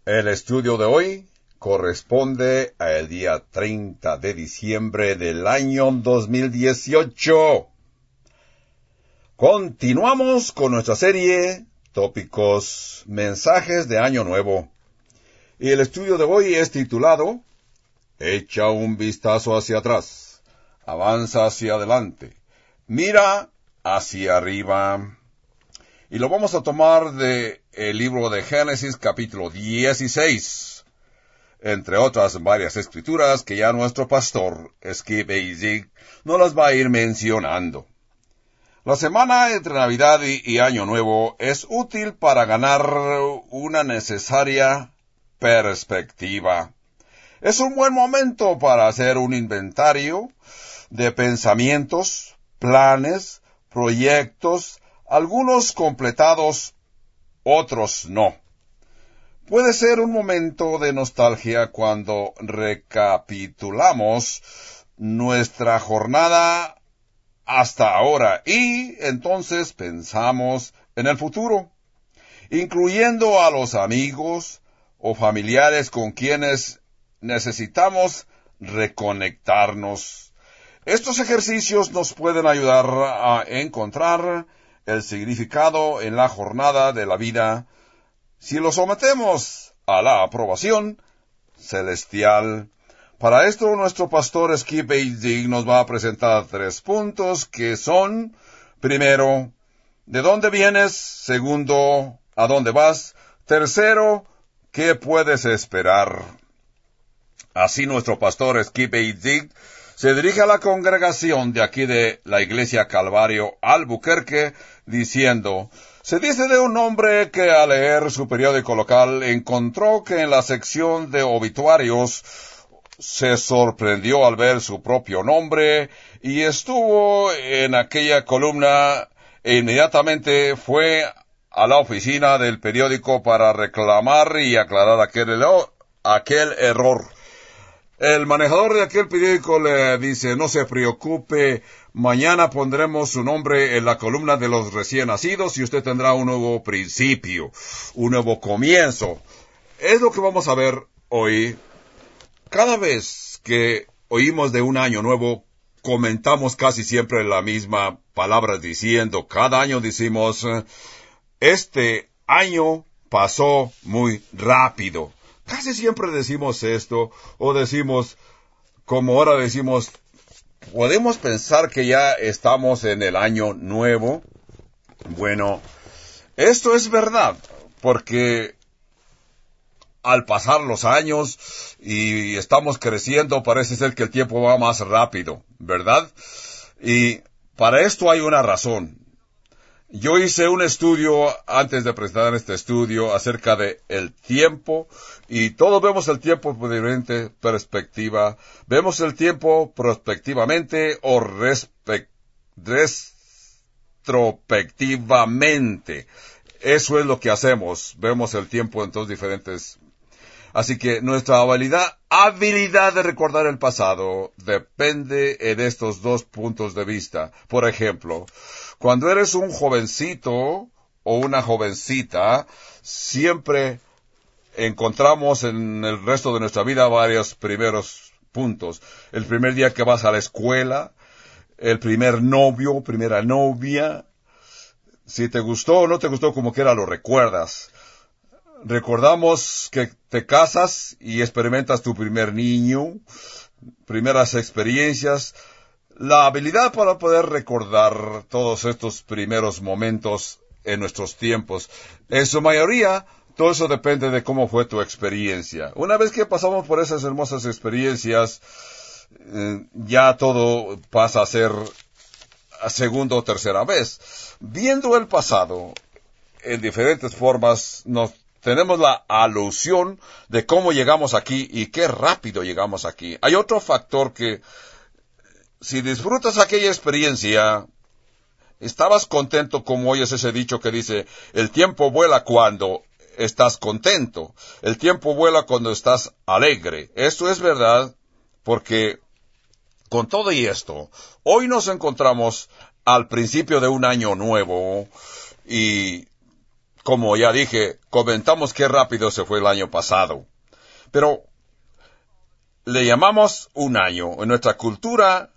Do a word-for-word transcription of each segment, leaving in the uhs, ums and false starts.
El estudio de hoy corresponde al día treinta de diciembre del año dos mil dieciocho. Continuamos con nuestra serie Tópicos, Mensajes de Año Nuevo. Y el estudio de hoy es titulado Echa un vistazo hacia atrás, avanza hacia adelante, mira hacia arriba. Y lo vamos a tomar de el libro de Génesis capítulo dieciséis, entre otras varias escrituras que ya nuestro pastor Skip Heitzig nos las va a ir mencionando. La semana entre Navidad y, y Año Nuevo es útil para ganar una necesaria perspectiva. Es un buen momento para hacer un inventario de pensamientos, planes, proyectos, algunos completados, otros no. Puede ser un momento de nostalgia cuando recapitulamos nuestra jornada hasta ahora y entonces pensamos en el futuro, incluyendo a los amigos o familiares con quienes necesitamos reconectarnos. Estos ejercicios nos pueden ayudar a encontrar el significado en la jornada de la vida si lo sometemos a la aprobación celestial. Para esto nuestro pastor Skip Heitzig nos va a presentar tres puntos que son: primero, ¿de dónde vienes? Segundo, ¿a dónde vas? Tercero, ¿qué puedes esperar? Así nuestro pastor Skip Heitzig se dirige a la congregación de aquí de la Iglesia Calvario Albuquerque diciendo: se dice de un hombre que al leer su periódico local encontró que en la sección de obituarios se sorprendió al ver su propio nombre y estuvo en aquella columna e inmediatamente fue a la oficina del periódico para reclamar y aclarar aquel, aquel error. El manejador de aquel periódico le dice: no se preocupe, mañana pondremos su nombre en la columna de los recién nacidos y usted tendrá un nuevo principio, un nuevo comienzo. Es lo que vamos a ver hoy. Cada vez que oímos de un año nuevo, comentamos casi siempre la misma palabra diciendo, cada año decimos, este año pasó muy rápido. Casi siempre decimos esto, o decimos, como ahora decimos, ¿podemos pensar que ya estamos en el año nuevo? Bueno, esto es verdad, porque al pasar los años y estamos creciendo, parece ser que el tiempo va más rápido, ¿verdad? Y para esto hay una razón. Yo hice un estudio antes de presentar este estudio acerca de el tiempo y todos vemos el tiempo por diferente perspectiva. Vemos el tiempo prospectivamente o respe- retrospectivamente. Eso es lo que hacemos. Vemos el tiempo en dos diferentes. Así que nuestra habilidad, habilidad de recordar el pasado depende en estos dos puntos de vista. Por ejemplo, cuando eres un jovencito o una jovencita, siempre encontramos en el resto de nuestra vida varios primeros puntos. El primer día que vas a la escuela, el primer novio, primera novia. Si te gustó o no te gustó, como quiera lo recuerdas. Recordamos que te casas y experimentas tu primer niño, primeras experiencias. La habilidad para poder recordar todos estos primeros momentos en nuestros tiempos. En su mayoría, todo eso depende de cómo fue tu experiencia. Una vez que pasamos por esas hermosas experiencias, eh, ya todo pasa a ser a segunda o tercera vez. Viendo el pasado en diferentes formas, nos tenemos la alusión de cómo llegamos aquí y qué rápido llegamos aquí. Hay otro factor que, si disfrutas aquella experiencia, estabas contento, como oyes ese dicho que dice, el tiempo vuela cuando estás contento, el tiempo vuela cuando estás alegre. Esto es verdad, porque con todo y esto, hoy nos encontramos al principio de un año nuevo y como ya dije, comentamos qué rápido se fue el año pasado. Pero le llamamos un año. En nuestra cultura,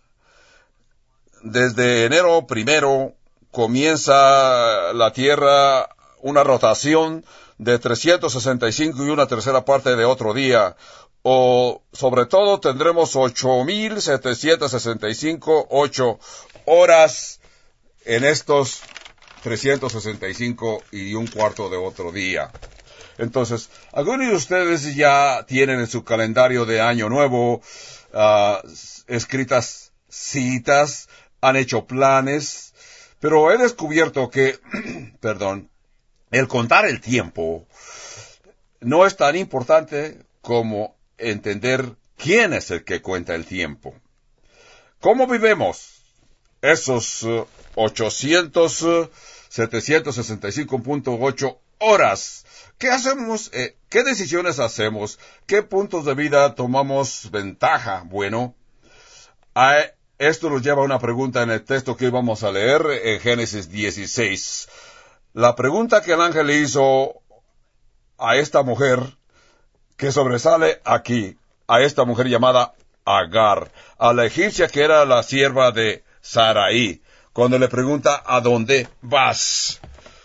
desde enero primero, comienza la Tierra una rotación de trescientos sesenta y cinco y una tercera parte de otro día. O, sobre todo, tendremos ocho mil setecientos sesenta y cinco, ocho horas en estos trescientos sesenta y cinco y un cuarto de otro día. Entonces, algunos de ustedes ya tienen en su calendario de Año Nuevo uh, escritas citas, han hecho planes, pero he descubierto que, perdón, el contar el tiempo no es tan importante como entender quién es el que cuenta el tiempo. ¿Cómo vivimos esos uh, ochocientos, uh, setecientos sesenta y cinco punto ocho horas? ¿Qué hacemos? Eh, ¿Qué decisiones hacemos? ¿Qué puntos de vida tomamos ventaja? Bueno, a esto nos lleva a una pregunta en el texto que hoy vamos a leer en Génesis dieciséis. La pregunta que el ángel le hizo a esta mujer, que sobresale aquí, a esta mujer llamada Agar, a la egipcia que era la sierva de Sarai, cuando le pregunta, ¿a dónde vas?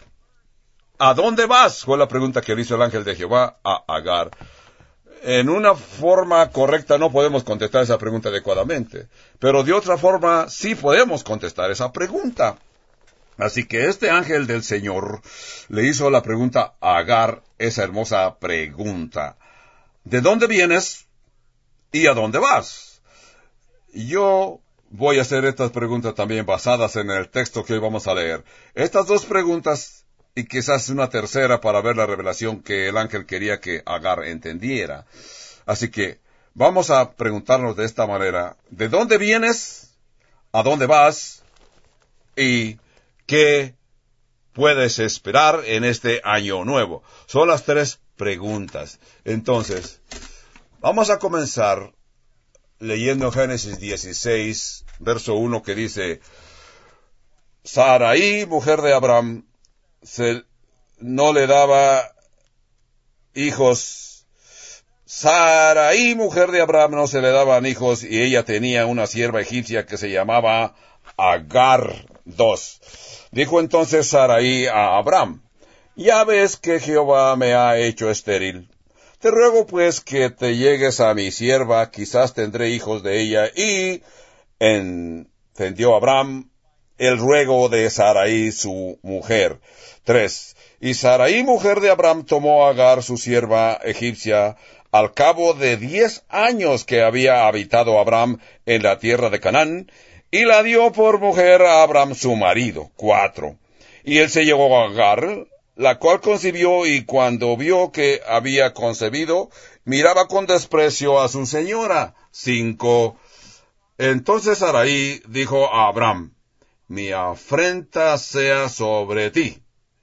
¿A dónde vas? Fue la pregunta que le hizo el ángel de Jehová a Agar. En una forma correcta no podemos contestar esa pregunta adecuadamente, pero de otra forma sí podemos contestar esa pregunta. Así que este ángel del Señor le hizo la pregunta a Agar, esa hermosa pregunta. ¿De dónde vienes y a dónde vas? Yo voy a hacer estas preguntas también basadas en el texto que hoy vamos a leer. Estas dos preguntas y quizás una tercera para ver la revelación que el ángel quería que Agar entendiera. Así que vamos a preguntarnos de esta manera, ¿de dónde vienes? ¿A dónde vas? ¿Y qué puedes esperar en este año nuevo? Son las tres preguntas. Entonces, vamos a comenzar leyendo Génesis dieciséis, verso uno, que dice, Sarai, mujer de Abraham, se, no le daba hijos. Sarai, mujer de Abraham, no se le daban hijos, y ella tenía una sierva egipcia que se llamaba Agar. Dos. Dijo entonces Sarai a Abraham, ya ves que Jehová me ha hecho estéril. Te ruego pues que te llegues a mi sierva, quizás tendré hijos de ella. Y entendió Abraham el ruego de Sarai, su mujer. Tres. Y Sarai, mujer de Abraham, tomó a Agar, su sierva egipcia, al cabo de diez años que había habitado Abraham en la tierra de Canaán, y la dio por mujer a Abraham, su marido. Cuatro. Y él se llegó a Agar, la cual concibió, y cuando vio que había concebido, miraba con desprecio a su señora. Cinco. Entonces Sarai dijo a Abraham, mi afrenta sea sobre ti.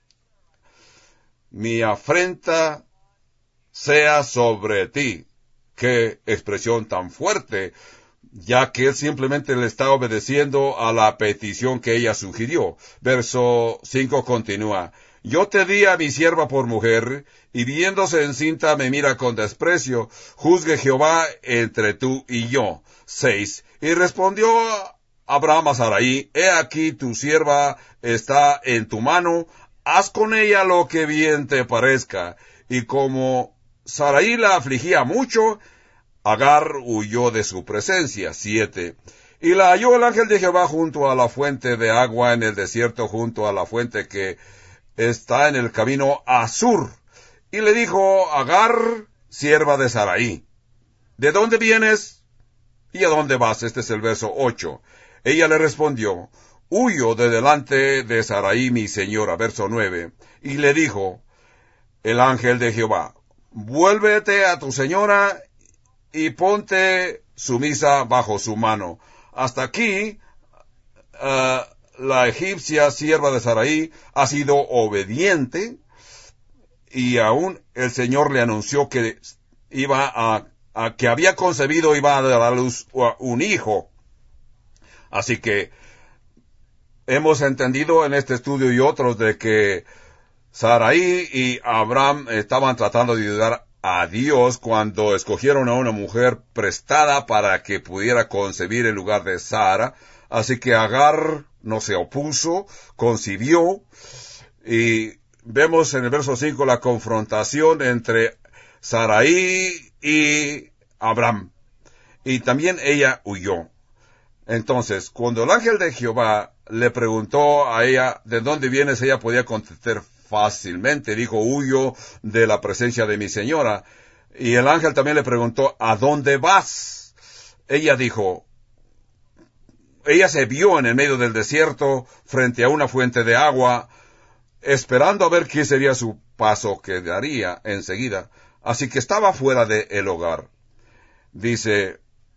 Mi afrenta sea sobre ti. Qué expresión tan fuerte, ya que él simplemente le está obedeciendo a la petición que ella sugirió. Verso cinco continúa, yo te di a mi sierva por mujer, y viéndose encinta me mira con desprecio. Juzgue Jehová entre tú y yo. Seis. Y respondió Abraham a Sarai, he aquí tu sierva está en tu mano, haz con ella lo que bien te parezca. Y como Sarai la afligía mucho, Agar huyó de su presencia. Siete. Y la halló el ángel de Jehová junto a la fuente de agua en el desierto, junto a la fuente que está en el camino a Sur. Y le dijo, Agar, sierva de Sarai, ¿de dónde vienes y a dónde vas? Este es el verso ocho. Ella le respondió, huyo de delante de Sarai, mi señora. Verso nueve. Y le dijo el ángel de Jehová, vuélvete a tu señora y ponte sumisa bajo su mano. Hasta aquí, uh, la egipcia, sierva de Sarai, ha sido obediente, y aún el Señor le anunció que iba a, a que había concebido, iba a dar a luz un hijo. Así que hemos entendido en este estudio y otros de que Sarai y Abraham estaban tratando de ayudar a Dios cuando escogieron a una mujer prestada para que pudiera concebir en lugar de Sara. Así que Agar no se opuso, concibió, y vemos en el verso cinco la confrontación entre Sarai y Abraham. Y también ella huyó. Entonces, cuando el ángel de Jehová le preguntó a ella de dónde vienes, ella podía contestar fácilmente. Dijo, huyo de la presencia de mi señora. Y el ángel también le preguntó, ¿a dónde vas? Ella dijo, ella se vio en el medio del desierto, frente a una fuente de agua, esperando a ver qué sería su paso que daría enseguida. Así que estaba fuera del hogar. Dice,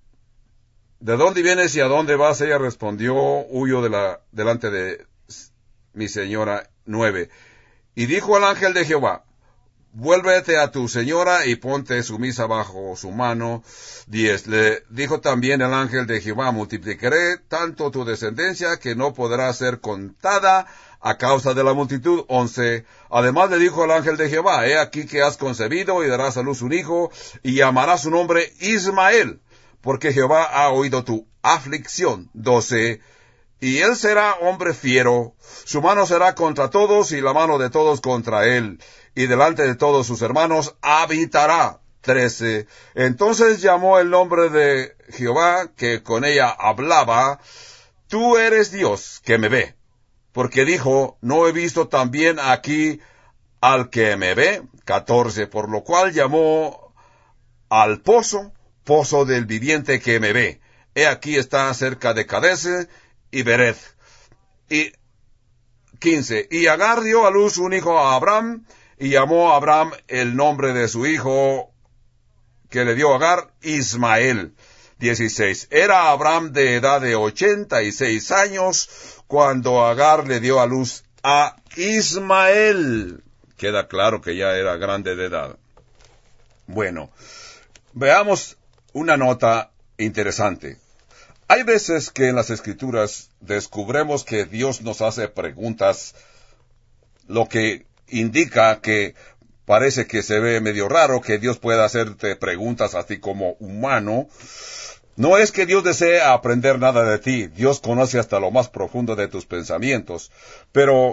¿de dónde vienes y a dónde vas? Ella respondió, huyo de la, delante de mi señora. Nueve. Y dijo al ángel de Jehová, vuélvete a tu señora y ponte sumisa bajo su mano. Diez. Le dijo también el ángel de Jehová, multiplicaré tanto tu descendencia que no podrá ser contada a causa de la multitud. Once. Además le dijo el ángel de Jehová, he aquí que has concebido y darás a luz un hijo y llamarás su nombre Ismael, porque Jehová ha oído tu aflicción. Doce. Y él será hombre fiero, su mano será contra todos y la mano de todos contra él, y delante de todos sus hermanos habitará. Trece. Entonces llamó el nombre de Jehová, que con ella hablaba, tú eres Dios que me ve, porque dijo, no he visto también aquí al que me ve. Catorce. Por lo cual llamó al pozo, pozo del viviente que me ve. He aquí está cerca de Cades y Bered. Y quince. Y Agar dio a luz un hijo a Abraham, y llamó a Abraham el nombre de su hijo que le dio Agar, Ismael. Dieciséis. Era Abraham de edad de ochenta y seis años cuando Agar le dio a luz a Ismael. Queda claro que ya era grande de edad. Bueno, veamos una nota interesante. Hay veces que en las Escrituras descubremos que Dios nos hace preguntas, lo que indica que parece que se ve medio raro que Dios pueda hacerte preguntas a ti como humano. No es que Dios desee aprender nada de ti, Dios conoce hasta lo más profundo de tus pensamientos, pero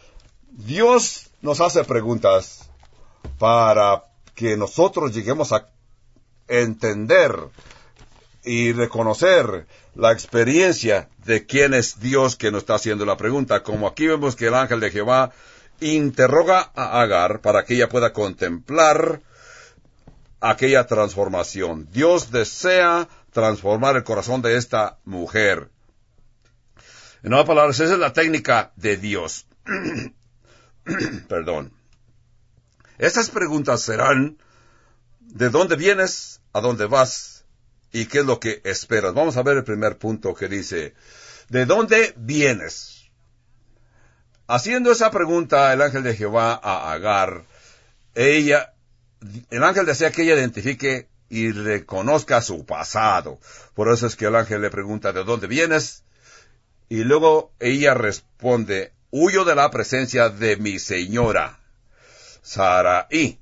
Dios nos hace preguntas para que nosotros lleguemos a entender y reconocer la experiencia de quién es Dios que nos está haciendo la pregunta. Como aquí vemos que el ángel de Jehová interroga a Agar para que ella pueda contemplar aquella transformación. Dios desea transformar el corazón de esta mujer. En otras palabras, esa es la técnica de Dios. Perdón. Estas preguntas serán, ¿de dónde vienes? ¿A dónde vas? ¿Y qué es lo que esperas? Vamos a ver el primer punto que dice, ¿de dónde vienes? Haciendo esa pregunta el ángel de Jehová a Agar, ella, el ángel desea que ella identifique y reconozca su pasado. Por eso es que el ángel le pregunta, ¿de dónde vienes? Y luego ella responde, huyo de la presencia de mi señora, Sarai.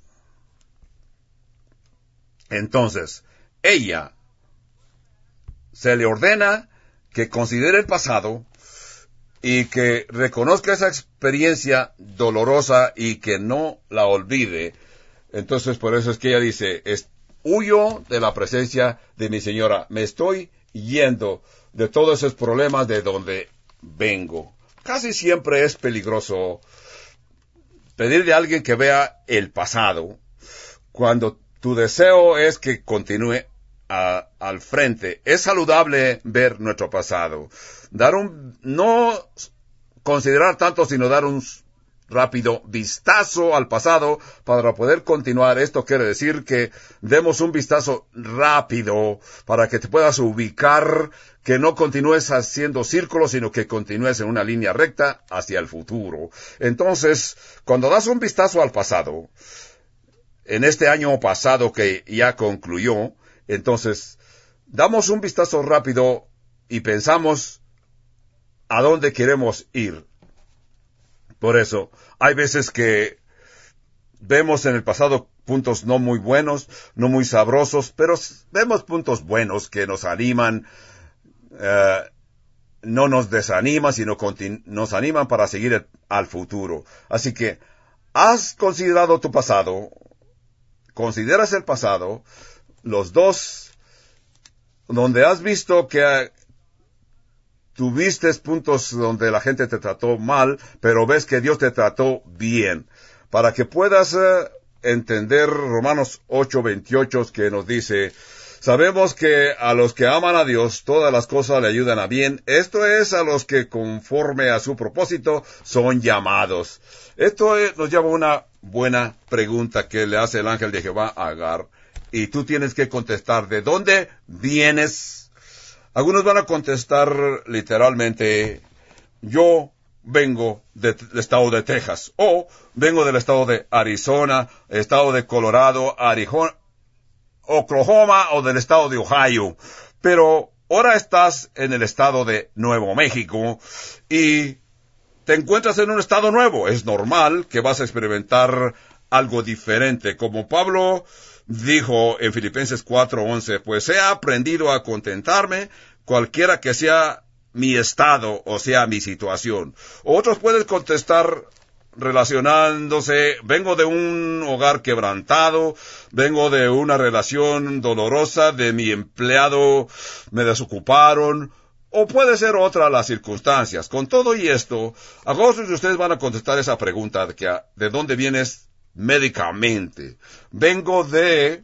Entonces, ella se le ordena que considere el pasado y que reconozca esa experiencia dolorosa y que no la olvide. Entonces, por eso es que ella dice, es, huyo de la presencia de mi señora, me estoy yendo de todos esos problemas de donde vengo. Casi siempre es peligroso pedirle a alguien que vea el pasado cuando tu deseo es que continúe A, al frente. Es saludable ver nuestro pasado. Dar un, no considerar tanto, sino dar un rápido vistazo al pasado para poder continuar. Esto quiere decir que demos un vistazo rápido para que te puedas ubicar, que no continúes haciendo círculos, sino que continúes en una línea recta hacia el futuro. Entonces, cuando das un vistazo al pasado, en este año pasado que ya concluyó, entonces, damos un vistazo rápido y pensamos a dónde queremos ir. Por eso, hay veces que vemos en el pasado puntos no muy buenos, no muy sabrosos, pero vemos puntos buenos que nos animan, uh, no nos desaniman, sino nos animan para seguir el, al futuro. Así que, ¿has considerado tu pasado? ¿Consideras el pasado? Los dos, donde has visto que uh, tuviste puntos donde la gente te trató mal, pero ves que Dios te trató bien. Para que puedas uh, entender Romanos ocho veintiocho, que nos dice, sabemos que a los que aman a Dios, todas las cosas le ayudan a bien. Esto es a los que conforme a su propósito son llamados. Esto es, nos lleva a una buena pregunta que le hace el ángel de Jehová a Agar. Y tú tienes que contestar, ¿de dónde vienes? Algunos van a contestar literalmente, yo vengo del estado de Texas, o vengo del estado de Arizona, estado de Colorado, Arizona, Oklahoma, o del estado de Ohio. Pero ahora estás en el estado de Nuevo México y te encuentras en un estado nuevo. Es normal que vas a experimentar algo diferente. Como Pablo dijo en Filipenses cuatro once, pues he aprendido a contentarme cualquiera que sea mi estado, o sea, mi situación. Otros pueden contestar relacionándose, vengo de un hogar quebrantado, vengo de una relación dolorosa, de mi empleado me desocuparon, o puede ser otra las circunstancias. Con todo y esto, algunos de ustedes van a contestar esa pregunta de, que, ¿de dónde vienes médicamente? Vengo de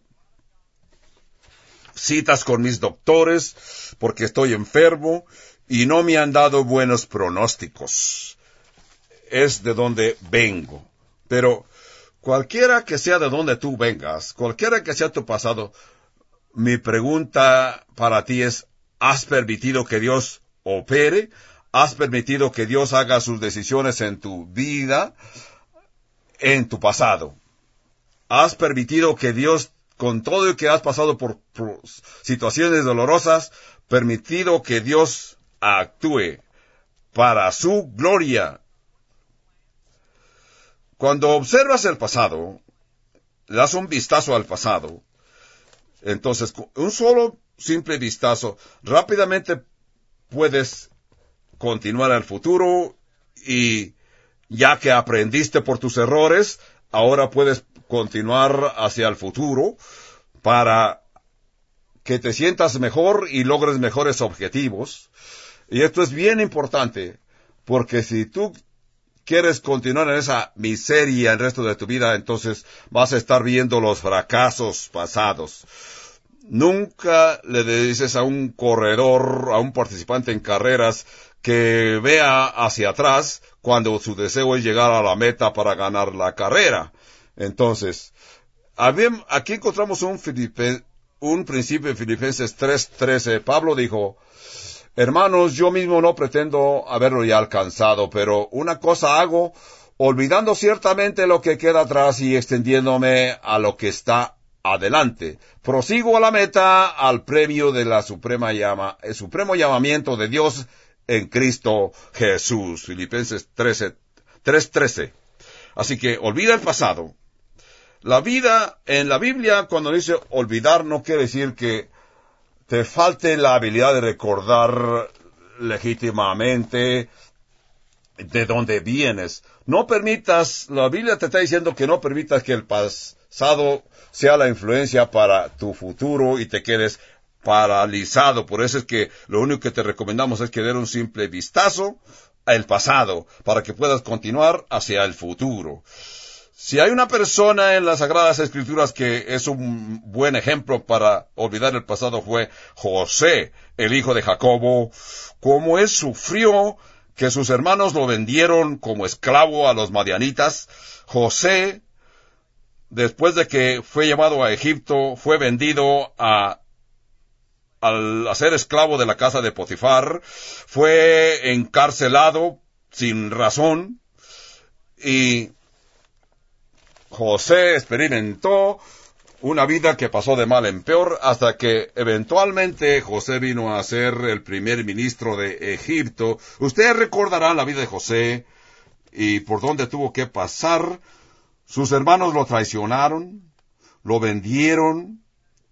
citas con mis doctores porque estoy enfermo y no me han dado buenos pronósticos. Es de donde vengo. Pero cualquiera que sea de donde tú vengas, cualquiera que sea tu pasado, mi pregunta para ti es, ¿has permitido que Dios opere? ¿Has permitido que Dios haga sus decisiones en tu vida, en tu pasado? ¿Has permitido que Dios, con todo lo que has pasado por, por situaciones dolorosas, permitido que Dios actúe para su gloria? Cuando observas el pasado, le das un vistazo al pasado, entonces, un solo simple vistazo, rápidamente puedes continuar al futuro y ya que aprendiste por tus errores, ahora puedes continuar hacia el futuro para que te sientas mejor y logres mejores objetivos. Y esto es bien importante, porque si tú quieres continuar en esa miseria el resto de tu vida, entonces vas a estar viendo los fracasos pasados. Nunca le dices a un corredor, a un participante en carreras, que vea hacia atrás cuando su deseo es llegar a la meta para ganar la carrera. Entonces, aquí encontramos un, Filipe, un principio en Filipenses tres trece. Pablo dijo, hermanos, yo mismo no pretendo haberlo ya alcanzado, pero una cosa hago, olvidando ciertamente lo que queda atrás y extendiéndome a lo que está adelante. Prosigo a la meta, al premio de la suprema llama, el supremo llamamiento de Dios en Cristo Jesús. Filipenses tres trece. Así que olvida el pasado. La vida, en la Biblia, cuando dice olvidar, no quiere decir que te falte la habilidad de recordar legítimamente de dónde vienes. No permitas, la Biblia te está diciendo que no permitas que el pasado sea la influencia para tu futuro y te quedes paralizado. Por eso es que lo único que te recomendamos es que den un simple vistazo al pasado para que puedas continuar hacia el futuro. Si hay una persona en las Sagradas Escrituras que es un buen ejemplo para olvidar el pasado, fue José, el hijo de Jacobo. Cómo él sufrió que sus hermanos lo vendieron como esclavo a los madianitas. José, después de que fue llevado a Egipto, fue vendido a al ser esclavo de la casa de Potifar, fue encarcelado sin razón y José experimentó una vida que pasó de mal en peor hasta que eventualmente José vino a ser el primer ministro de Egipto. Ustedes recordarán la vida de José. y por dónde tuvo que pasar. Sus hermanos lo traicionaron, lo vendieron.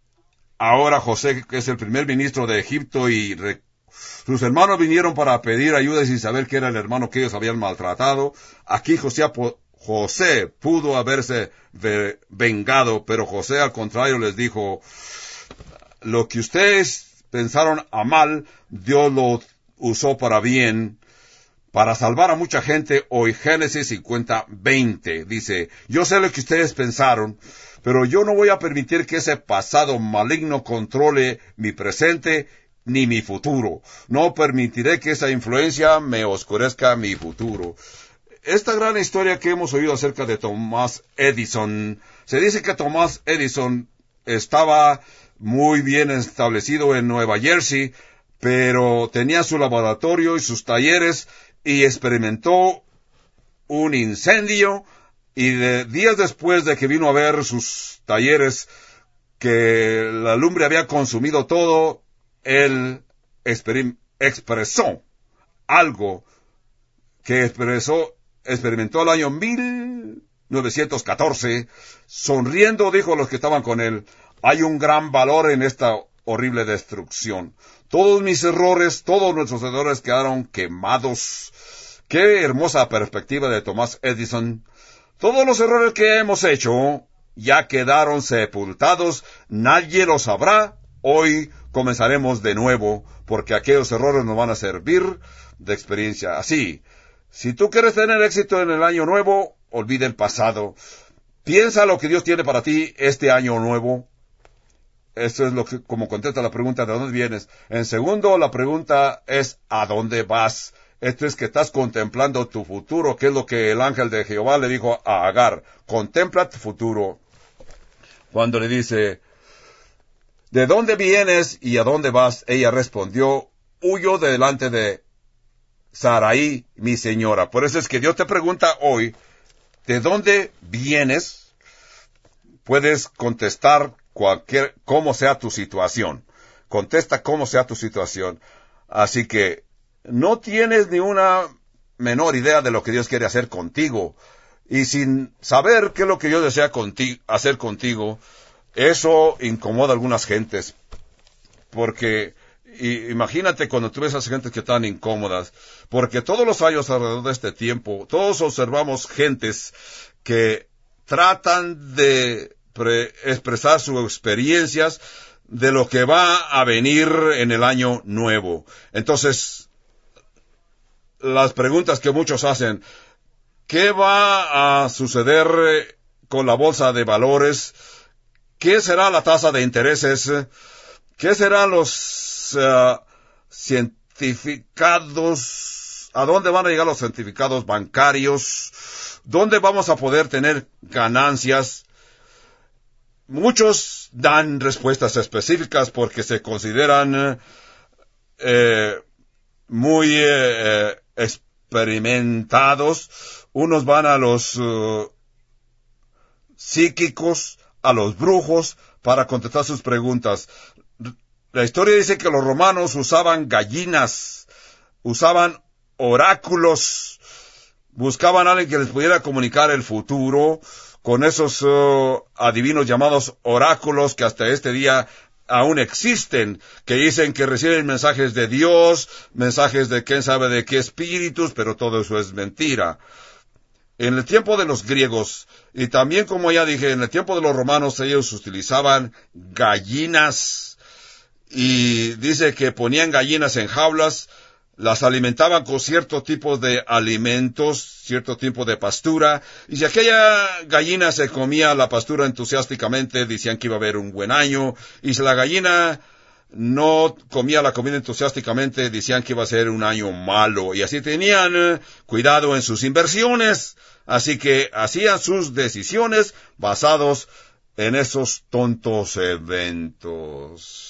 Ahora José, que es el primer ministro de Egipto, y re- sus hermanos vinieron para pedir ayuda sin saber que era el hermano que ellos habían maltratado. Aquí José, José pudo haberse ve- vengado, pero José al contrario les dijo, lo que ustedes pensaron a mal, Dios lo usó para bien, para salvar a mucha gente. Hoy Génesis cincuenta, veinte dice, yo sé lo que ustedes pensaron, pero yo no voy a permitir que ese pasado maligno controle mi presente ni mi futuro. No permitiré que esa influencia me oscurezca mi futuro. Esta gran historia que hemos oído acerca de Thomas Edison, se dice que Thomas Edison estaba muy bien establecido en Nueva Jersey, pero tenía su laboratorio y sus talleres, y experimentó un incendio, y de, días después de que vino a ver sus talleres, que la lumbre había consumido todo, él exper- expresó algo que expresó, experimentó el año mil novecientos catorce, sonriendo dijo a los que estaban con él, hay un gran valor en esta horrible destrucción. Todos mis errores, todos nuestros errores quedaron quemados. Qué hermosa perspectiva de Thomas Edison. Todos los errores que hemos hecho ya quedaron sepultados, nadie los sabrá. Hoy comenzaremos de nuevo, porque aquellos errores nos van a servir de experiencia. Así, si tú quieres tener éxito en el año nuevo, olvida el pasado. Piensa lo que Dios tiene para ti este año nuevo. Eso es lo que, como contesta la pregunta, ¿de dónde vienes? En segundo, la pregunta es, ¿a dónde vas? Esto es que estás contemplando tu futuro, que es lo que el ángel de Jehová le dijo a Agar. Contempla tu futuro. Cuando le dice, ¿de dónde vienes y a dónde vas? Ella respondió, huyo de delante de Sarai, mi señora. Por eso es que Dios te pregunta hoy, ¿de dónde vienes? Puedes contestar cualquier, cómo sea tu situación. Contesta cómo sea tu situación. Así que no tienes ni una menor idea de lo que Dios quiere hacer contigo. Y sin saber qué es lo que Dios desea conti- hacer contigo, eso incomoda a algunas gentes. Porque y, imagínate cuando tú ves a esas gentes que están incómodas. Porque todos los años alrededor de este tiempo, todos observamos gentes que tratan de pre- expresar sus experiencias de lo que va a venir en el año nuevo. Entonces, las preguntas que muchos hacen, ¿qué va a suceder con la bolsa de valores? ¿Qué será la tasa de intereses? ¿Qué serán los uh, cientificados? ¿A dónde van a llegar los certificados bancarios? ¿Dónde vamos a poder tener ganancias? Muchos dan respuestas específicas porque se consideran eh, muy eh, experimentados. Unos van a los uh, psíquicos, a los brujos, para contestar sus preguntas. La historia dice que los romanos usaban gallinas, usaban oráculos, buscaban a alguien que les pudiera comunicar el futuro, con esos uh, adivinos llamados oráculos que hasta este día aún existen, que dicen que reciben mensajes de Dios, mensajes de quién sabe de qué espíritus, pero todo eso es mentira. En el tiempo de los griegos, y también como ya dije, en el tiempo de los romanos, ellos utilizaban gallinas, y dice que ponían gallinas en jaulas, las alimentaban con cierto tipo de alimentos, cierto tipo de pastura, y si aquella gallina se comía la pastura entusiásticamente, decían que iba a haber un buen año, y si la gallina no comía la comida entusiásticamente, decían que iba a ser un año malo, y así tenían eh, cuidado en sus inversiones, así que hacían sus decisiones basados en esos tontos eventos.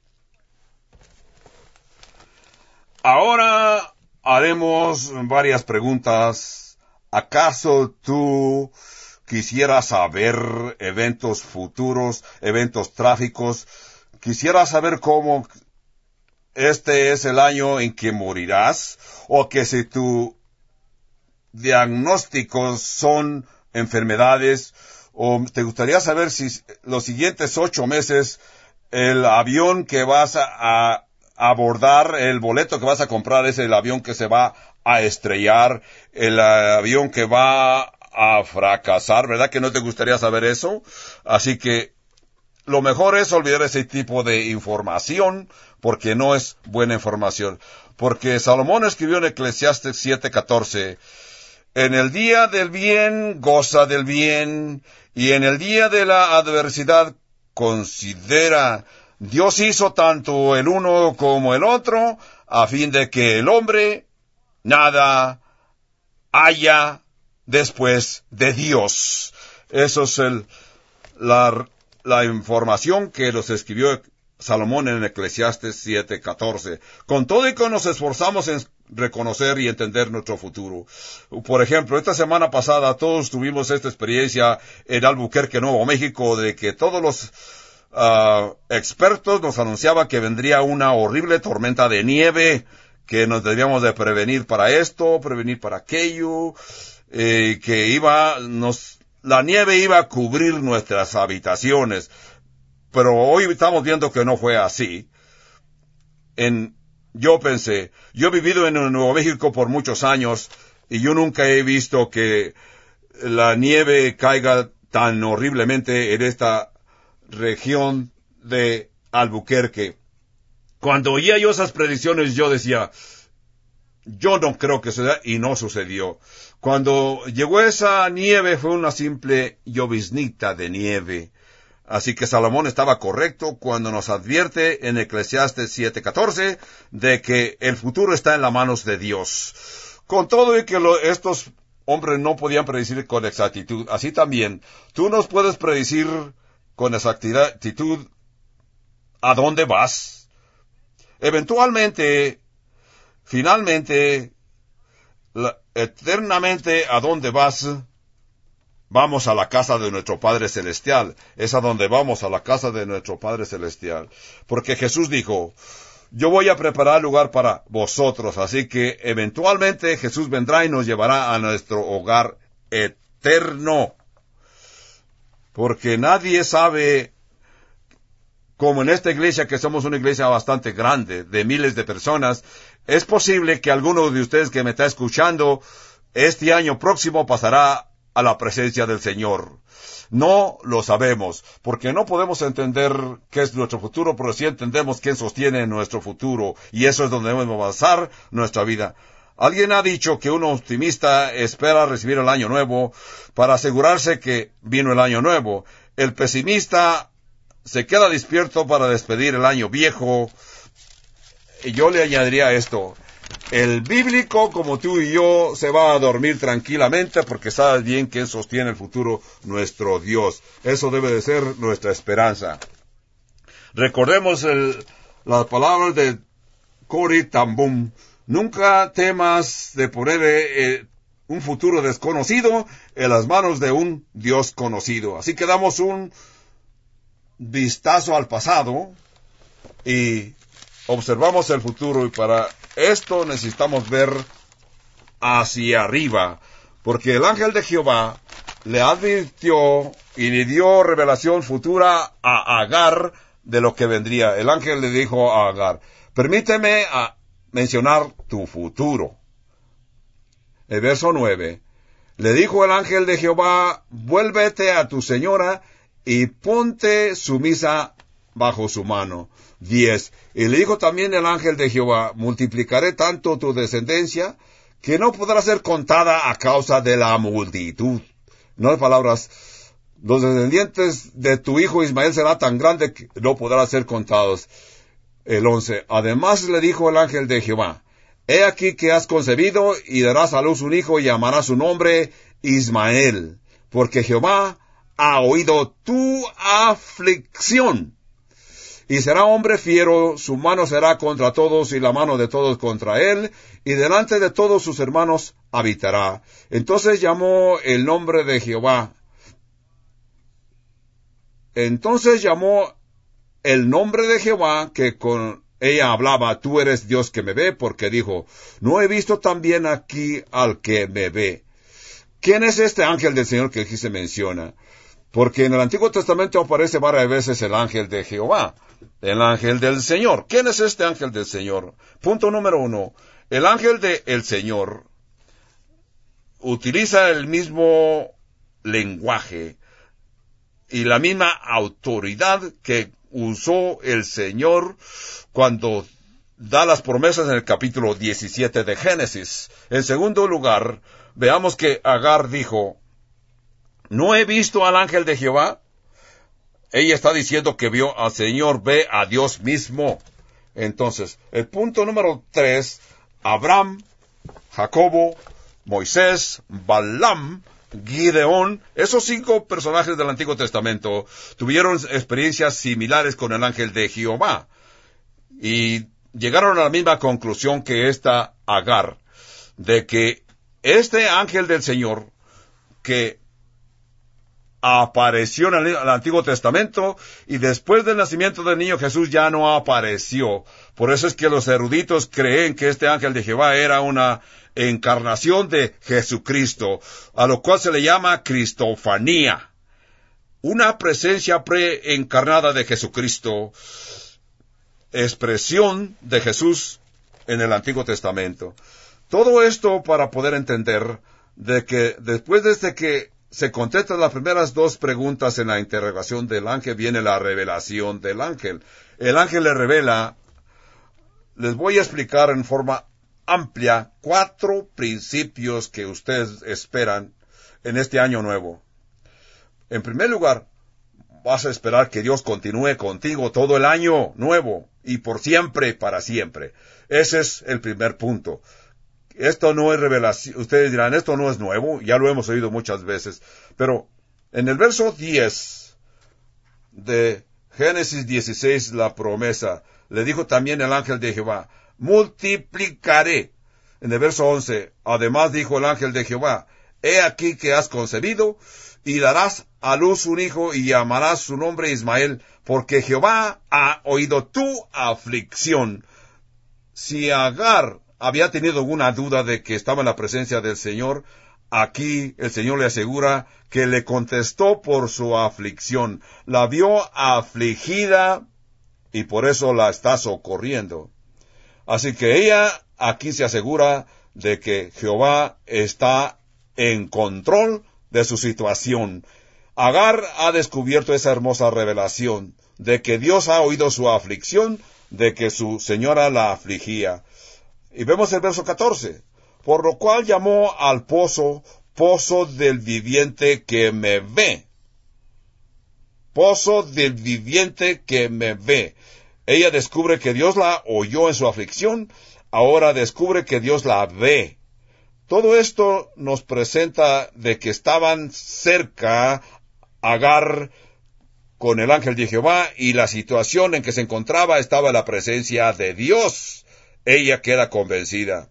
Ahora haremos varias preguntas. ¿Acaso tú quisieras saber eventos futuros, eventos trágicos? ¿Quisieras saber cómo este es el año en que morirás? ¿O que si tu diagnósticos son enfermedades, o te gustaría saber si los siguientes ocho meses el avión que vas a, a abordar, el boleto que vas a comprar es el avión que se va a estrellar, el avión que va a fracasar, ¿verdad que no te gustaría saber eso? Así que lo mejor es olvidar ese tipo de información, porque no es buena información. Porque Salomón escribió en Eclesiastes siete catorce, en el día del bien goza del bien, y en el día de la adversidad considera. Dios hizo tanto el uno como el otro, a fin de que el hombre nada haya después de Dios. Eso es el, la, la información que nos escribió Salomón en Eclesiastes siete catorce. Con todo y que nos esforzamos en reconocer y entender nuestro futuro. Por ejemplo, esta semana pasada todos tuvimos esta experiencia en Albuquerque, Nuevo México, de que todos los uh, expertos nos anunciaban que vendría una horrible tormenta de nieve, que nos debíamos de prevenir para esto, prevenir para aquello, eh, que iba, nos, la nieve iba a cubrir nuestras habitaciones. Pero hoy estamos viendo que no fue así. En, yo pensé, yo he vivido en Nuevo México por muchos años y yo nunca he visto que la nieve caiga tan horriblemente en esta región de Albuquerque. Cuando oía yo esas predicciones, yo decía, yo no creo que suceda, y no sucedió. Cuando llegó esa nieve fue una simple lloviznita de nieve. Así que Salomón estaba correcto cuando nos advierte en Eclesiastes siete catorce de que el futuro está en las manos de Dios. Con todo y que lo, estos hombres no podían predecir con exactitud, así también tú nos puedes predecir con exactitud a dónde vas. Eventualmente, finalmente, la, eternamente a dónde vas. Vamos a la casa de nuestro Padre Celestial. Es a donde vamos, a la casa de nuestro Padre Celestial. Porque Jesús dijo, yo voy a preparar lugar para vosotros. Así que eventualmente Jesús vendrá y nos llevará a nuestro hogar eterno. Porque nadie sabe, como en esta iglesia, que somos una iglesia bastante grande, de miles de personas, es posible que alguno de ustedes que me está escuchando, este año próximo pasará a la presencia del Señor. No lo sabemos, porque no podemos entender qué es nuestro futuro, pero sí entendemos quién sostiene nuestro futuro, y eso es donde debemos basar nuestra vida. Alguien ha dicho que un optimista espera recibir el año nuevo para asegurarse que vino el año nuevo. El pesimista se queda despierto para despedir el año viejo. Y yo le añadiría esto. El bíblico, como tú y yo, se va a dormir tranquilamente porque sabe bien quién sostiene el futuro, nuestro Dios. Eso debe de ser nuestra esperanza. Recordemos el, las palabras de Corrie ten Boom. Nunca temas de poner eh, un futuro desconocido en las manos de un Dios conocido. Así que damos un vistazo al pasado y observamos el futuro, y para esto necesitamos ver hacia arriba, porque el ángel de Jehová le advirtió y le dio revelación futura a Agar de lo que vendría. El ángel le dijo a Agar, permíteme a mencionar tu futuro. El verso nueve, le dijo el ángel de Jehová, vuélvete a tu señora y ponte sumisa bajo su mano. diez. Y le dijo también el ángel de Jehová, multiplicaré tanto tu descendencia que no podrá ser contada a causa de la multitud. No hay palabras. Los descendientes de tu hijo Ismael será tan grande que no podrán ser contados. El once. Además le dijo el ángel de Jehová, he aquí que has concebido y darás a luz un hijo y llamarás su nombre Ismael, porque Jehová ha oído tu aflicción. Y será hombre fiero, su mano será contra todos y la mano de todos contra él, y delante de todos sus hermanos habitará. Entonces llamó el nombre de Jehová. Entonces llamó el nombre de Jehová que con ella hablaba, tú eres Dios que me ve, porque dijo, no he visto también aquí al que me ve. ¿Quién es este ángel del Señor que aquí se menciona? Porque en el Antiguo Testamento aparece varias veces el ángel de Jehová, el ángel del Señor. ¿Quién es este ángel del Señor? Punto número uno. El ángel del Señor utiliza el mismo lenguaje y la misma autoridad que usó el Señor cuando da las promesas en el capítulo diecisiete de Génesis. En segundo lugar, veamos que Agar dijo, ¿no he visto al ángel de Jehová? Ella está diciendo que vio al Señor, ve a Dios mismo. Entonces, el punto número tres, Abraham, Jacobo, Moisés, Balaam, Gideón, esos cinco personajes del Antiguo Testamento tuvieron experiencias similares con el ángel de Jehová y llegaron a la misma conclusión que esta Agar, de que este ángel del Señor que apareció en el Antiguo Testamento y después del nacimiento del niño Jesús ya no apareció. Por eso es que los eruditos creen que este ángel de Jehová era una encarnación de Jesucristo, a lo cual se le llama cristofanía, una presencia preencarnada de Jesucristo, expresión de Jesús en el Antiguo Testamento. Todo esto para poder entender de que después de este que se contestan las primeras dos preguntas en la interrogación del ángel, viene la revelación del ángel. El ángel le revela, les voy a explicar en forma amplia cuatro principios que ustedes esperan en este año nuevo. En primer lugar, vas a esperar que Dios continúe contigo todo el año nuevo y por siempre, para siempre. Ese es el primer punto. Esto no es revelación. Ustedes dirán, esto no es nuevo, ya lo hemos oído muchas veces. Pero en el verso diez de Génesis dieciséis, la promesa, le dijo también el ángel de Jehová, multiplicaré. En el verso once, además dijo el ángel de Jehová, he aquí que has concebido y darás a luz un hijo y llamarás su nombre Ismael, porque Jehová ha oído tu aflicción. Si Agar había tenido alguna duda de que estaba en la presencia del Señor, aquí el Señor le asegura que le contestó por su aflicción. La vio afligida y por eso la está socorriendo. Así que ella aquí se asegura de que Jehová está en control de su situación. Agar ha descubierto esa hermosa revelación de que Dios ha oído su aflicción, de que su señora la afligía. Y vemos el verso catorce. Por lo cual llamó al pozo, pozo del viviente que me ve. Pozo del viviente que me ve. Ella descubre que Dios la oyó en su aflicción, ahora descubre que Dios la ve. Todo esto nos presenta de que estaban cerca Agar con el ángel de Jehová y la situación en que se encontraba estaba en la presencia de Dios. Ella queda convencida.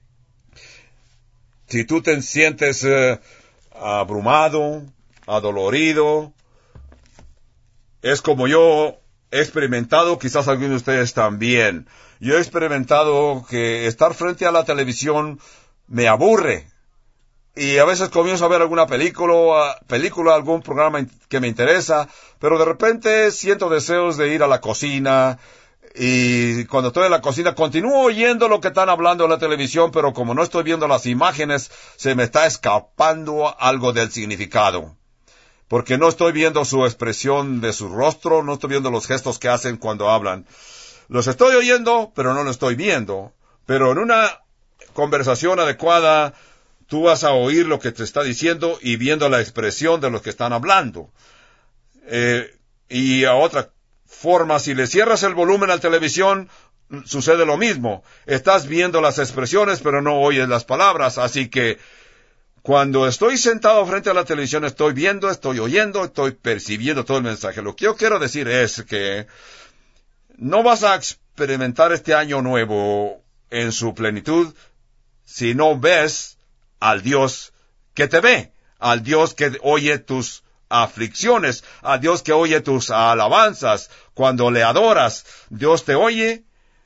Si tú te sientes eh, abrumado, adolorido, es como yo he experimentado, quizás algunos de ustedes también. Yo he experimentado que estar frente a la televisión me aburre. Y a veces comienzo a ver alguna película, película, algún programa que me interesa, pero de repente siento deseos de ir a la cocina, y cuando estoy en la cocina continúo oyendo lo que están hablando en la televisión, pero como no estoy viendo las imágenes, se me está escapando algo del significado. Porque no estoy viendo su expresión de su rostro, no estoy viendo los gestos que hacen cuando hablan. Los estoy oyendo, pero no los estoy viendo. Pero en una conversación adecuada, tú vas a oír lo que te está diciendo y viendo la expresión de los que están hablando. Eh, y a otra forma, si le cierras el volumen a la televisión, sucede lo mismo. Estás viendo las expresiones, pero no oyes las palabras. Así que cuando estoy sentado frente a la televisión, estoy viendo, estoy oyendo, estoy percibiendo todo el mensaje. Lo que yo quiero decir es que no vas a experimentar este año nuevo en su plenitud si no ves al Dios que te ve, al Dios que oye tus aflicciones, al Dios que oye tus alabanzas. Cuando le adoras, Dios te oye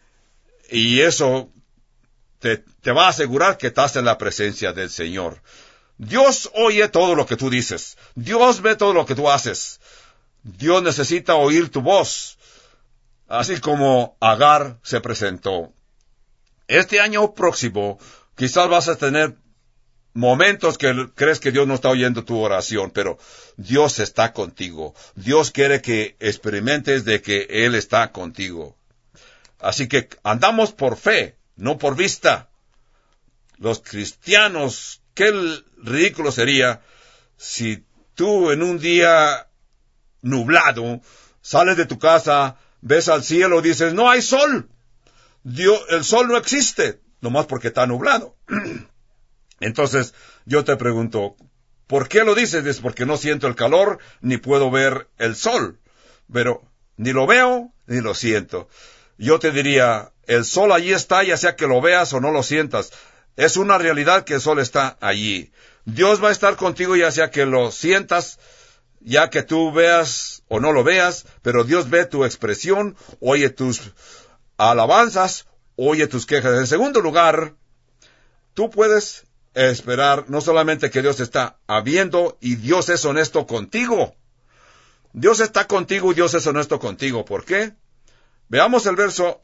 Y eso te, te va a asegurar que estás en la presencia del Señor. Dios oye todo lo que tú dices. Dios ve todo lo que tú haces. Dios necesita oír tu voz. Así como Agar se presentó. Este año próximo, quizás vas a tener momentos que crees que Dios no está oyendo tu oración, pero Dios está contigo. Dios quiere que experimentes de que Él está contigo. Así que andamos por fe, no por vista. Los cristianos, qué ridículo sería si tú en un día nublado sales de tu casa, ves al cielo y dices, no hay sol. Dios, el sol no existe, nomás porque está nublado. Entonces, yo te pregunto, ¿por qué lo dices? Es porque no siento el calor, ni puedo ver el sol. Pero ni lo veo, ni lo siento. Yo te diría, el sol allí está, ya sea que lo veas o no lo sientas. Es una realidad que el sol está allí. Dios va a estar contigo, ya sea que lo sientas, ya que tú veas o no lo veas, pero Dios ve tu expresión, oye tus alabanzas, oye tus quejas. En segundo lugar, tú puedes esperar no solamente que Dios está habiendo y Dios es honesto contigo. Dios está contigo y Dios es honesto contigo. ¿Por qué? Veamos el verso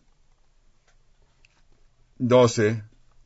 doce.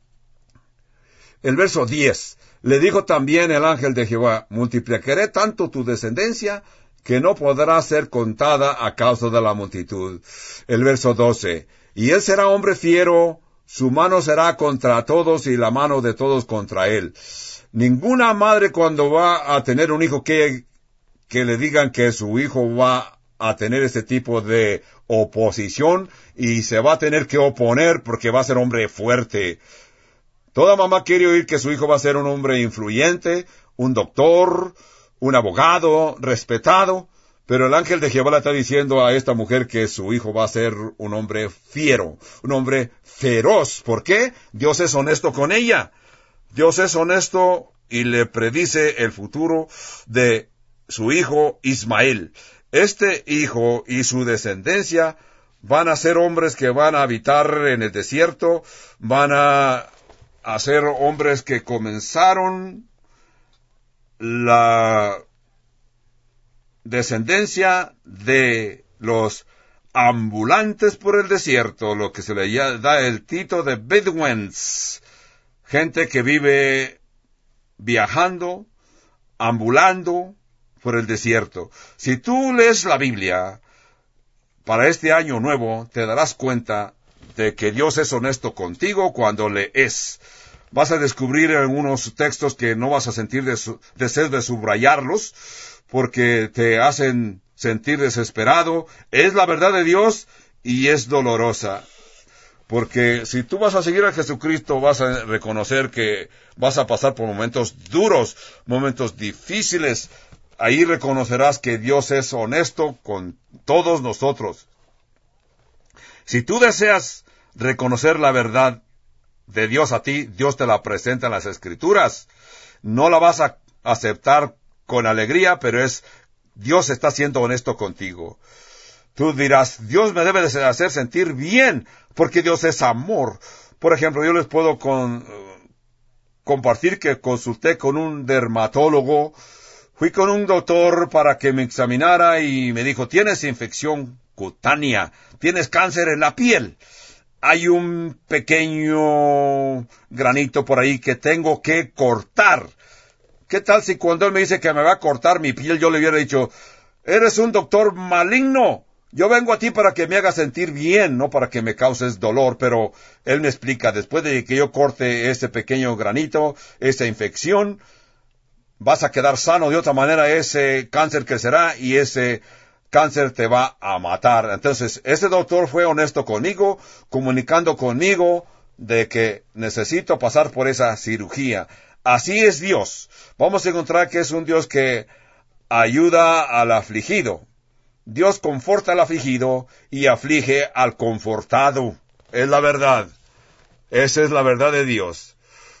El verso diez. Le dijo también el ángel de Jehová, multiplicaré tanto tu descendencia que no podrá ser contada a causa de la multitud. El verso doce. Y él será hombre fiero, su mano será contra todos y la mano de todos contra él. Ninguna madre cuando va a tener un hijo que, que le digan que su hijo va a tener este tipo de oposición y se va a tener que oponer porque va a ser hombre fuerte. Toda mamá quiere oír que su hijo va a ser un hombre influyente, un doctor, un abogado, respetado, pero el ángel de Jehová le está diciendo a esta mujer que su hijo va a ser un hombre fiero, un hombre feroz. ¿Por qué? Dios es honesto con ella. Dios es honesto y le predice el futuro de su hijo Ismael. Este hijo y su descendencia van a ser hombres que van a habitar en el desierto, van a, a ser hombres que comenzaron la descendencia de los ambulantes por el desierto, lo que se le da el título de Bedouins, gente que vive viajando, ambulando por el desierto. Si tú lees la Biblia para este año nuevo, te darás cuenta de que Dios es honesto contigo cuando lees. Vas a descubrir algunos textos que no vas a sentir deseo de subrayarlos, porque te hacen sentir desesperado. Es la verdad de Dios y es dolorosa. Porque si tú vas a seguir a Jesucristo, vas a reconocer que vas a pasar por momentos duros, momentos difíciles. Ahí reconocerás que Dios es honesto con todos nosotros. Si tú deseas reconocer la verdad de Dios a ti, Dios te la presenta en las Escrituras. No la vas a aceptar con alegría, pero es, Dios está siendo honesto contigo. Tú dirás, Dios me debe de hacer sentir bien, porque Dios es amor. Por ejemplo, yo les puedo con, compartir que consulté con un dermatólogo, fui con un doctor para que me examinara y me dijo, tienes infección cutánea, tienes cáncer en la piel. Hay un pequeño granito por ahí que tengo que cortar. ¿Qué tal si cuando él me dice que me va a cortar mi piel, yo le hubiera dicho, eres un doctor maligno, yo vengo a ti para que me hagas sentir bien, no para que me causes dolor? Pero él me explica, después de que yo corte ese pequeño granito, esa infección, vas a quedar sano. De otra manera, ese cáncer crecerá y ese cáncer te va a matar. Entonces, ese doctor fue honesto conmigo, comunicando conmigo de que necesito pasar por esa cirugía. Así es Dios. Vamos a encontrar que es un Dios que ayuda al afligido. Dios conforta al afligido y aflige al confortado. Es la verdad. Esa es la verdad de Dios.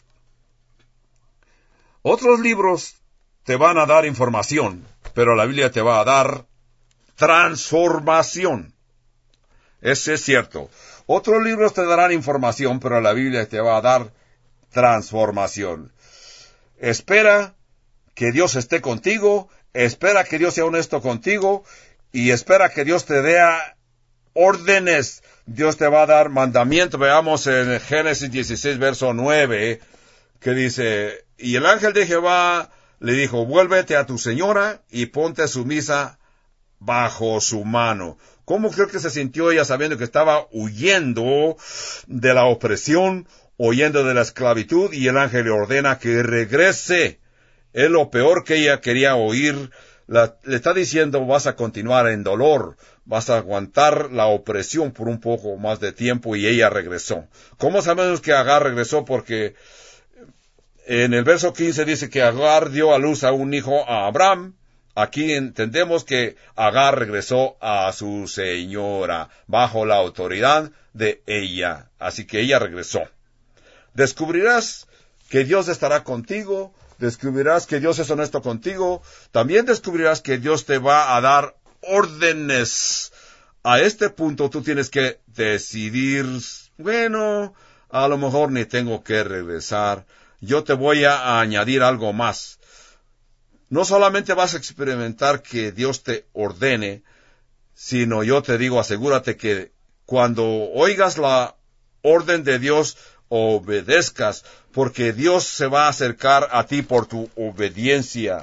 Otros libros te van a dar información, pero la Biblia te va a dar transformación. Ese es cierto. Otros libros te darán información, pero la Biblia te va a dar transformación. Espera que Dios esté contigo, espera que Dios sea honesto contigo, y espera que Dios te dé órdenes. Dios te va a dar mandamientos. Veamos en Génesis dieciséis, verso nueve, que dice, y el ángel de Jehová le dijo, vuélvete a tu señora y ponte sumisa bajo su mano. ¿Cómo creo que se sintió ella sabiendo que estaba huyendo de la opresión, huyendo de la esclavitud, y el ángel le ordena que regrese? Es lo peor que ella quería oír. La, le está diciendo, vas a continuar en dolor, vas a aguantar la opresión por un poco más de tiempo, y ella regresó. ¿Cómo sabemos que Agar regresó? Porque en el verso quince dice que Agar dio a luz a un hijo a Abraham. Aquí entendemos que Agar regresó a su señora, bajo la autoridad de ella. Así que ella regresó. Descubrirás que Dios estará contigo, descubrirás que Dios es honesto contigo, también descubrirás que Dios te va a dar órdenes. A este punto tú tienes que decidir, bueno, a lo mejor ni tengo que regresar, yo te voy a añadir algo más. No solamente vas a experimentar que Dios te ordene, sino yo te digo, asegúrate que cuando oigas la orden de Dios, obedezcas, porque Dios se va a acercar a ti por tu obediencia.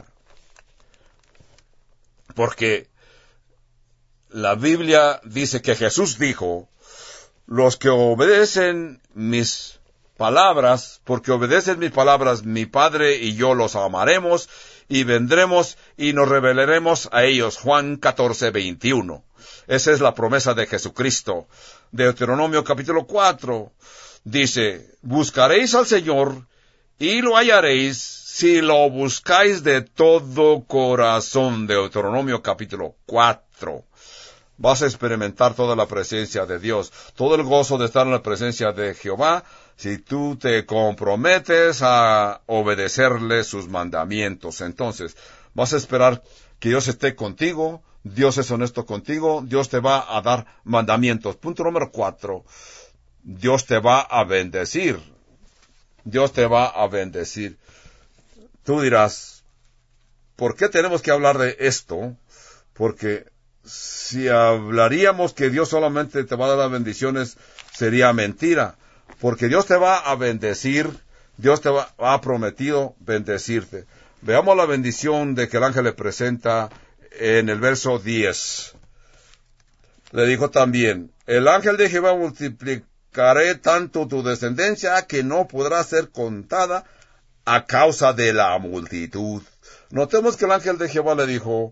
Porque la Biblia dice que Jesús dijo, los que obedecen mis palabras, porque obedecen mis palabras, mi Padre y yo los amaremos, y vendremos y nos revelaremos a ellos. Juan catorce, veintiuno. Esa es la promesa de Jesucristo. Deuteronomio capítulo cuatro dice, buscaréis al Señor y lo hallaréis si lo buscáis de todo corazón. Deuteronomio capítulo cuatro. Vas a experimentar toda la presencia de Dios, todo el gozo de estar en la presencia de Jehová, si tú te comprometes a obedecerle sus mandamientos. Entonces, vas a esperar que Dios esté contigo, Dios es honesto contigo, Dios te va a dar mandamientos. Punto número cuatro, Dios te va a bendecir. Dios te va a bendecir. Tú dirás, ¿por qué tenemos que hablar de esto? Porque si hablaríamos que Dios solamente te va a dar las bendiciones, sería mentira. Porque Dios te va a bendecir, Dios te va, ha prometido bendecirte. Veamos la bendición de que el ángel le presenta en el verso diez. Le dijo también, el ángel de Jehová multiplicaré tanto tu descendencia que no podrá ser contada a causa de la multitud. Notemos que el ángel de Jehová le dijo,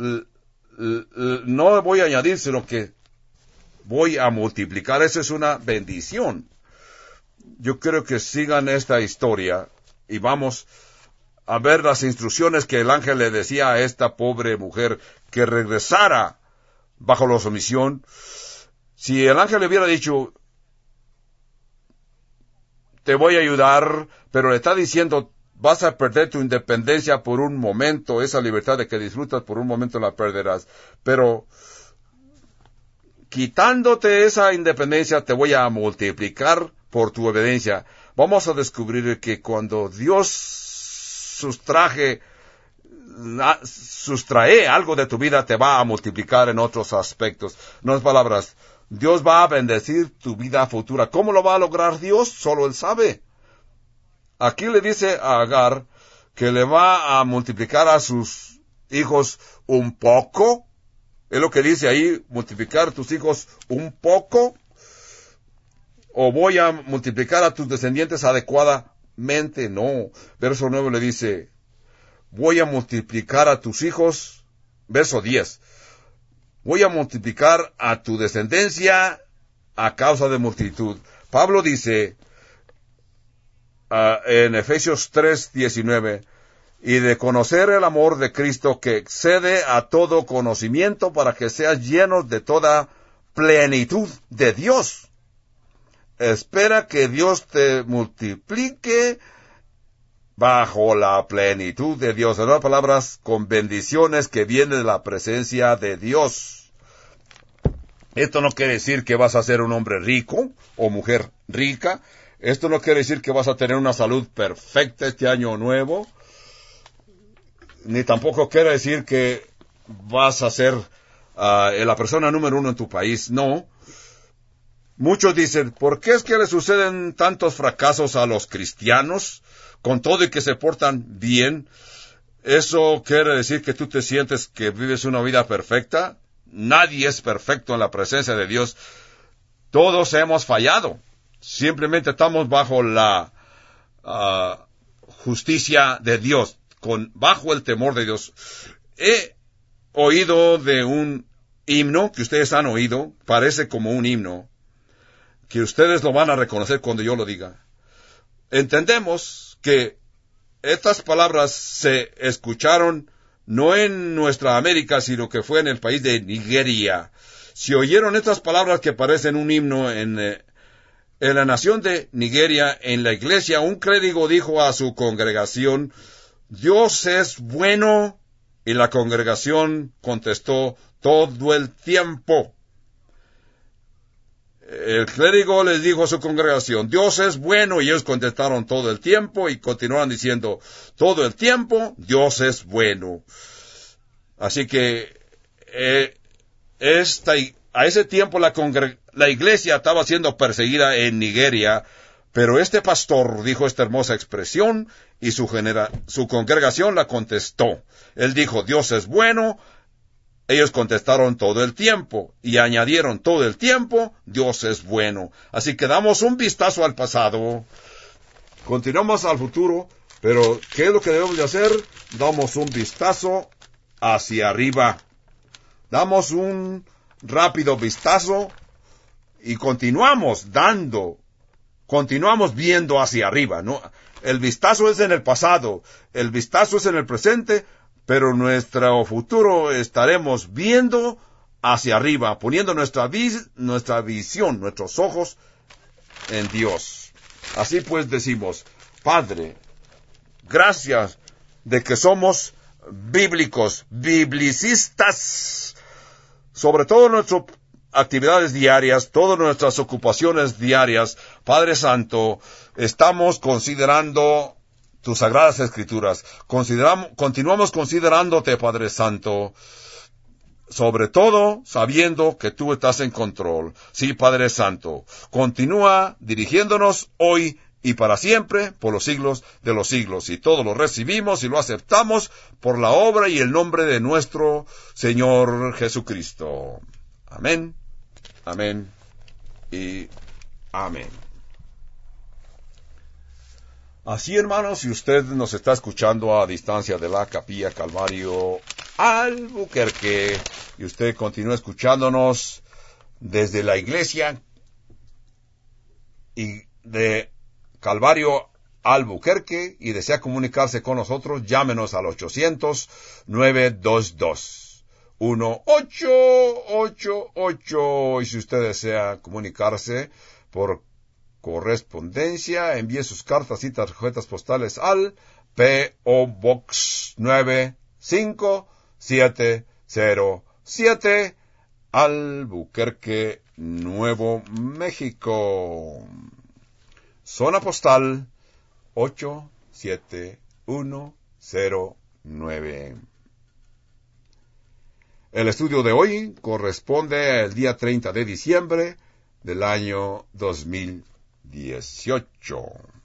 no voy a añadir, sino que voy a multiplicar. Eso es una bendición. Yo creo que sigan esta historia y vamos a ver las instrucciones que el ángel le decía a esta pobre mujer que regresara bajo la sumisión. Si el ángel le hubiera dicho, te voy a ayudar, pero le está diciendo, vas a perder tu independencia por un momento, esa libertad de que disfrutas por un momento la perderás, pero quitándote esa independencia te voy a multiplicar por tu obediencia. Vamos a descubrir que cuando Dios sustraje, sustrae algo de tu vida, te va a multiplicar en otros aspectos. No es palabras. Dios va a bendecir tu vida futura. ¿Cómo lo va a lograr Dios? Solo Él sabe. Aquí le dice a Agar que le va a multiplicar a sus hijos un poco. Es lo que dice ahí, multiplicar tus hijos un poco. O voy a multiplicar a tus descendientes adecuadamente. No. Verso nueve le dice, voy a multiplicar a tus hijos. Verso diez. Voy a multiplicar a tu descendencia a causa de multitud. Pablo dice uh, en Efesios tres, diecinueve, y de conocer el amor de Cristo que excede a todo conocimiento para que seas llenos de toda plenitud de Dios. Espera que Dios te multiplique bajo la plenitud de Dios. En otras palabras, con bendiciones que vienen de la presencia de Dios. Esto no quiere decir que vas a ser un hombre rico o mujer rica. Esto no quiere decir que vas a tener una salud perfecta este año nuevo. Ni tampoco quiere decir que vas a ser uh, la persona número uno en tu país. No. Muchos dicen, ¿por qué es que le suceden tantos fracasos a los cristianos? Con todo y que se portan bien. ¿Eso quiere decir que tú te sientes que vives una vida perfecta? Nadie es perfecto en la presencia de Dios. Todos hemos fallado. Simplemente estamos bajo la uh, justicia de Dios, con, bajo el temor de Dios. He oído de un himno que ustedes han oído, parece como un himno, que ustedes lo van a reconocer cuando yo lo diga. Entendemos que estas palabras se escucharon no en nuestra América, sino que fue en el país de Nigeria. Si oyeron estas palabras que parecen un himno en, eh, en la nación de Nigeria, en la iglesia, un clérigo dijo a su congregación, Dios es bueno, y la congregación contestó todo el tiempo. El clérigo les dijo a su congregación, Dios es bueno, y ellos contestaron todo el tiempo, y continuaron diciendo, todo el tiempo, Dios es bueno. Así que, eh, esta, a ese tiempo la, congre- la iglesia estaba siendo perseguida en Nigeria, pero este pastor dijo esta hermosa expresión, y su, genera- su congregación la contestó. Él dijo, Dios es bueno. Ellos contestaron todo el tiempo y añadieron todo el tiempo, Dios es bueno. Así que damos un vistazo al pasado, continuamos al futuro, pero ¿qué es lo que debemos de hacer? Damos un vistazo hacia arriba. Damos un rápido vistazo y continuamos dando, continuamos viendo hacia arriba, ¿no? El vistazo es en el pasado, el vistazo es en el presente, pero nuestro futuro estaremos viendo hacia arriba, poniendo nuestra, vis- nuestra visión, nuestros ojos en Dios. Así pues decimos, Padre, gracias de que somos bíblicos, biblicistas, sobre todo nuestras actividades diarias, todas nuestras ocupaciones diarias. Padre Santo, estamos considerando tus sagradas escrituras. Consideramos, continuamos considerándote, Padre Santo, sobre todo sabiendo que tú estás en control. Sí, Padre Santo, continúa dirigiéndonos hoy y para siempre, por los siglos de los siglos. Y todo lo recibimos y lo aceptamos por la obra y el nombre de nuestro Señor Jesucristo. Amén, amén y amén. Así, hermanos, si usted nos está escuchando a distancia de la Capilla Calvario Albuquerque, y usted continúa escuchándonos desde la iglesia y de Calvario Albuquerque y desea comunicarse con nosotros, llámenos al ochocientos, nueve dos dos, uno ocho ocho ocho. Y si usted desea comunicarse por correspondencia, envíe sus cartas y tarjetas postales al P O Box nueve cinco siete cero siete, Albuquerque, Nuevo México. Zona postal ocho siete uno cero nueve. El estudio de hoy corresponde al día treinta de diciembre del año dos mil dieciocho.